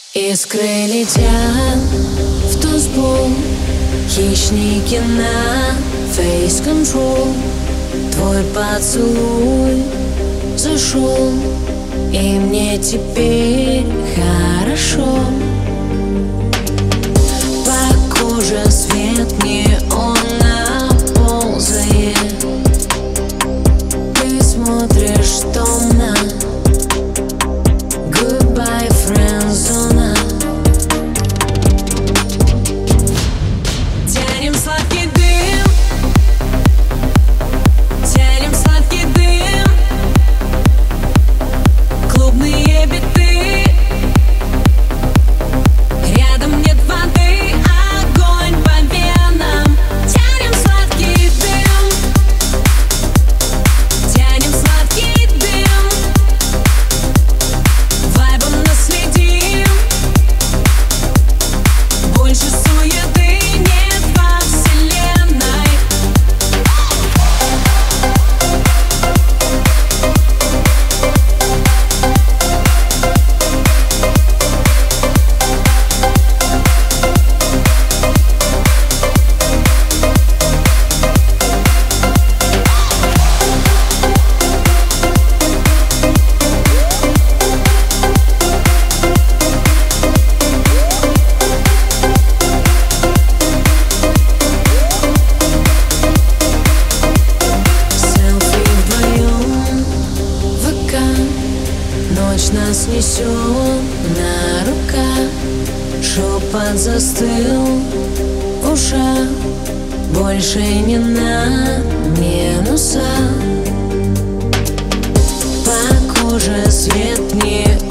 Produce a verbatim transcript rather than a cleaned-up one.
Искры летят в танцпол, хищники на face control. Твой поцелуй зашел, и мне теперь хорошо. По коже свет неона ползает. Ты смотришь томно. Goodbye, friendzone. Тянем сладкий дым, тянем сладкий дым, клубные биты. Рядом нет воды, огонь по венам. Тянем сладкий дым, тянем сладкий дым, вайбом наследим. Больше суеты нет во вселенной. Ночь нас несет на руках, шепот застыл в ушах. Больше не на минусах. По коже свет не